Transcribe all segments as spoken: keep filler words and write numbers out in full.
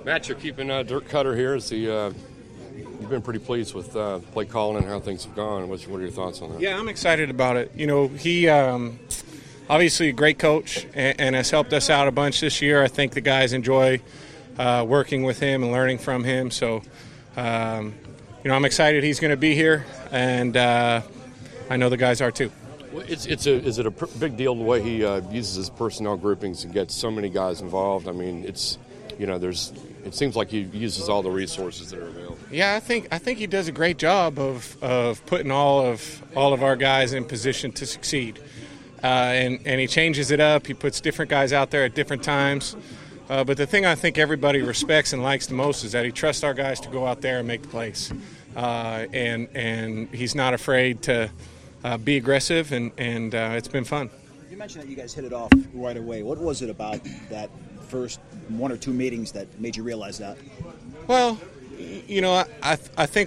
Matt, you're keeping uh, Dirk Cutter here. Is the, uh, you've been pretty pleased with uh, play calling and how things have gone. What's, what are your thoughts on that? Yeah, I'm excited about it. You know, he um, obviously a great coach and, and has helped us out a bunch this year. I think the guys enjoy uh, working with him and learning from him. So, um, you know, I'm excited he's going to be here, and uh, I know the guys are too. Well, it's it's a is it a pr- big deal the way he uh, uses his personnel groupings and gets so many guys involved? I mean, it's you know, there's it seems like he uses all the resources that are available. Yeah, I think I think he does a great job of, of putting all of all of our guys in position to succeed, uh, and and he changes it up. He puts different guys out there at different times. Uh, but the thing I think everybody respects and likes the most is that he trusts our guys to go out there and make the plays, uh, and and he's not afraid to uh, be aggressive, and and uh, it's been fun. You mentioned that you guys hit it off right away. What was it about that first one or two meetings that made you realize that? Well, you know, I I, I think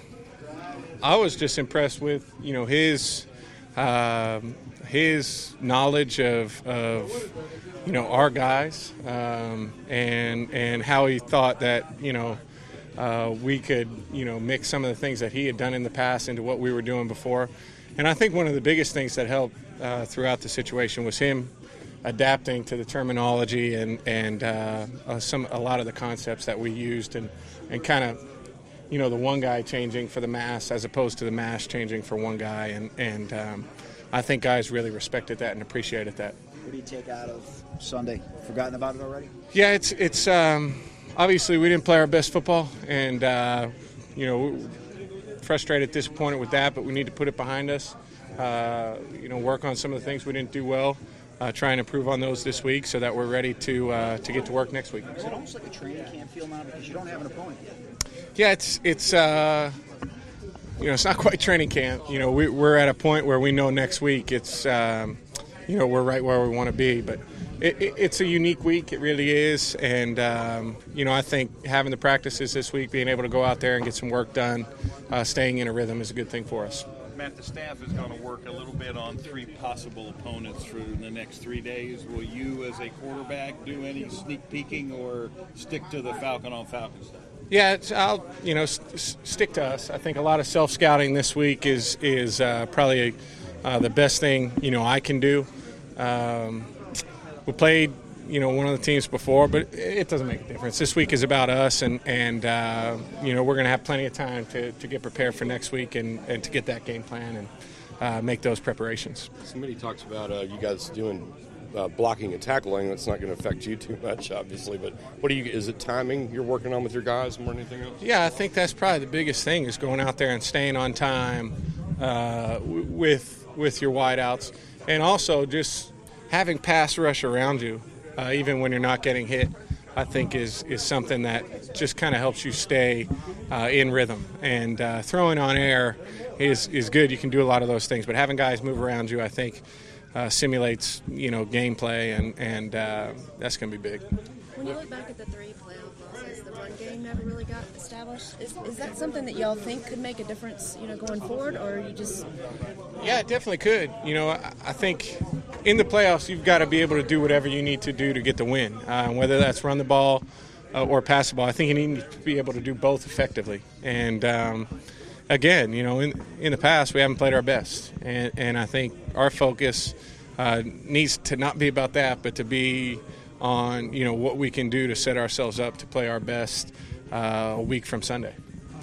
I was just impressed with you know his um, his knowledge of of you know our guys, um, and and how he thought that you know uh, we could you know mix some of the things that he had done in the past into what we were doing before. And I think one of the biggest things that helped uh, throughout the situation was him adapting to the terminology and and uh, uh, some a lot of the concepts that we used, and and kind of you know the one guy changing for the mass as opposed to the mass changing for one guy, and and um, I think guys really respected that and appreciated that. What do you take out of Sunday? Forgotten about it already? Yeah, it's it's um, obviously we didn't play our best football, and uh, you know. Frustrated, disappointed with that, but we need to put it behind us. Uh, you know, work on some of the things we didn't do well. Uh, try and improve on those this week, so that we're ready to uh, to get to work next week. Is it almost like a training camp feel now because you don't have an opponent yet? Yeah, it's it's uh, you know it's not quite training camp. You know, we, we're at a point where we know next week it's um, you know we're right where we want to be, but. It, it, it's a unique week, it really is, and um, you know I think having the practices this week, being able to go out there and get some work done, uh, staying in a rhythm is a good thing for us. Matt, the staff is going to work a little bit on three possible opponents for the next three days. Will you, as a quarterback, do any sneak peeking or stick to the Falcon on Falcon stuff? Yeah, it's, I'll you know st- stick to us. I think a lot of self scouting this week is is uh, probably uh, the best thing you know I can do. Um, We played, you know, one of the teams before, but it doesn't make a difference. This week is about us, and, and uh, you know, we're going to have plenty of time to, to get prepared for next week and, and to get that game plan and uh, make those preparations. Somebody talks about uh, you guys doing uh, blocking and tackling. That's not going to affect you too much, obviously, but what do you? Is it timing you're working on with your guys more than anything else? Yeah, I think that's probably the biggest thing is going out there and staying on time uh, with with your wideouts, and also just having pass rush around you, uh, even when you're not getting hit, I think is, is something that just kind of helps you stay uh, in rhythm. And uh, throwing on air is, is good. You can do a lot of those things. But having guys move around you, I think, uh, simulates, you know, gameplay, and, and uh, that's going to be big. When you look back at the three playoff losses, the run game never really got established. Is, is that something that y'all think could make a difference, you know, going forward, or you just? Yeah, it definitely could. You know, I, I think in the playoffs you've got to be able to do whatever you need to do to get the win, uh, whether that's run the ball uh, or pass the ball. I think you need to be able to do both effectively. And um, again, you know, in in the past we haven't played our best, and and I think our focus uh, needs to not be about that, but to be on, you know, what we can do to set ourselves up to play our best uh, a week from Sunday.